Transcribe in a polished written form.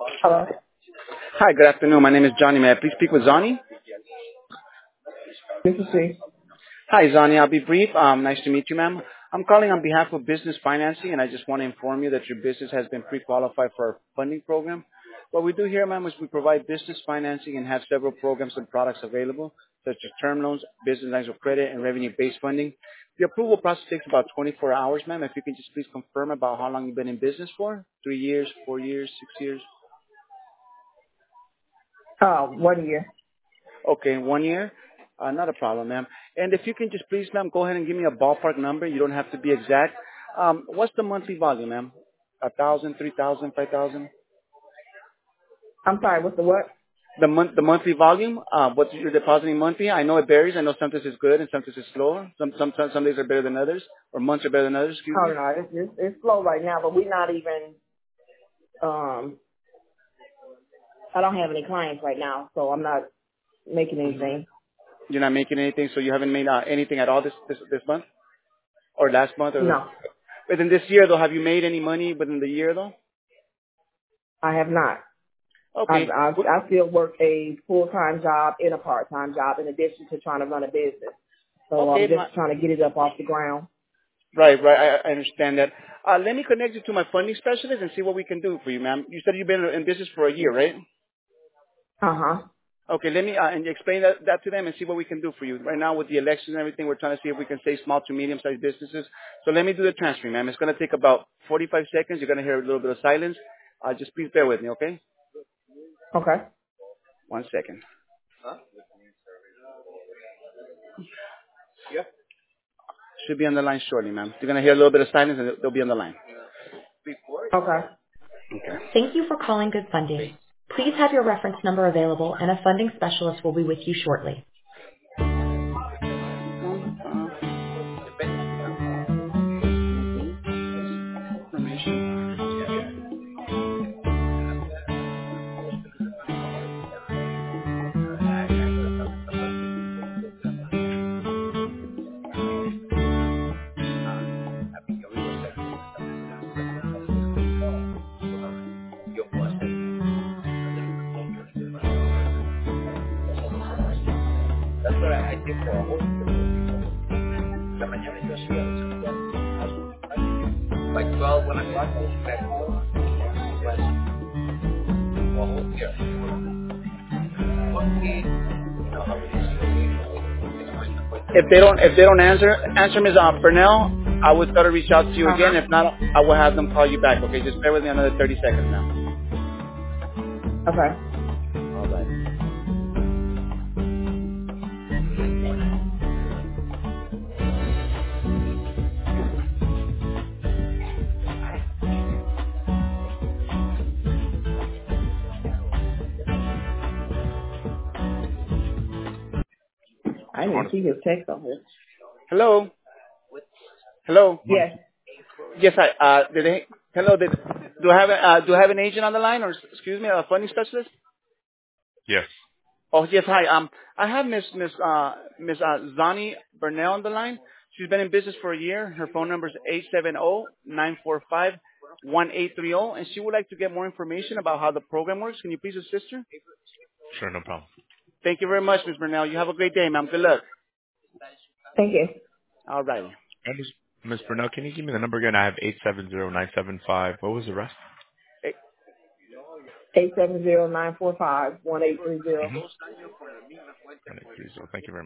Hello. Hi, good afternoon. My name is Johnny. May I please speak with Zani? This is she. Hi, Zani. I'll be brief. Nice to meet you, ma'am. I'm calling on behalf of business financing, and I just want to inform you that your business has been pre-qualified for our funding program. What we do here, ma'am, is we provide business financing and have several programs and products available, such as term loans, business lines of credit, and revenue-based funding. The approval process takes about 24 hours, ma'am. If you can just please confirm about how long you've been in business for, 3 years, 4 years, 6 years. 1 year. Okay, 1 year? Not a problem, ma'am. And if you can just please, ma'am, go ahead and give me a ballpark number. You don't have to be exact. What's the monthly volume, ma'am? 1,000, 3,000, 5,000? I'm sorry, what's the what? The monthly volume, what you're depositing monthly? I know it varies. I know sometimes it's good and sometimes it's slower. Some days are better than others, or months are better than others, excuse Oh me. no, it's slow right now, but we're not even, I don't have any clients right now, so I'm not making anything. You're not making anything, so you haven't made anything at all this month? Or last month? No, Within this year, though, have you made any money within the year, though? I have not. Okay. I still work a full-time job and a part-time job in addition to trying to run a business. So I'm Okay, just trying to get it up off the ground. right. I understand that. Let me connect you to my funding specialist and see what we can do for you, ma'am. You said you've been in business for a year, right? Uh-huh. Okay, let me and explain that to them and see what we can do for you. Right now, with the elections and everything, we're trying to see if we can save small to medium-sized businesses. So let me do the transfer, ma'am. It's going to take about 45 seconds. You're going to hear a little bit of silence. Just please bear with me, okay? Okay. 1 second. Should be on the line shortly, ma'am. You're going to hear a little bit of silence and they'll be on the line. Okay. Thank you for calling Good Funding. Please have your reference number available and a funding specialist will be with you shortly. If they don't answer Ms. Burnell, I will try to reach out to you again. Uh-huh. If not, I will have them call you back. Okay, just bear with me another 30 seconds now. Okay. All right. I didn't even see his text on here. Hello. Hello. Yes. Yes, hi. Hello. Do I have an agent on the line, or excuse me, a funding specialist? Yes. Oh, yes, hi. I have Miss Zani Burnell on the line. She's been in business for a year. Her phone number is 870-945-1830, and she would like to get more information about how the program works. Can you please assist her? Sure, no problem. Thank you very much, Miss Burnell. You have a great day, ma'am. Good luck. Thank you. All righty. And Ms. Burnell, can you give me the number again? I have 870-975. What was the rest? 870-945-1830. Mm-hmm. Thank you very much.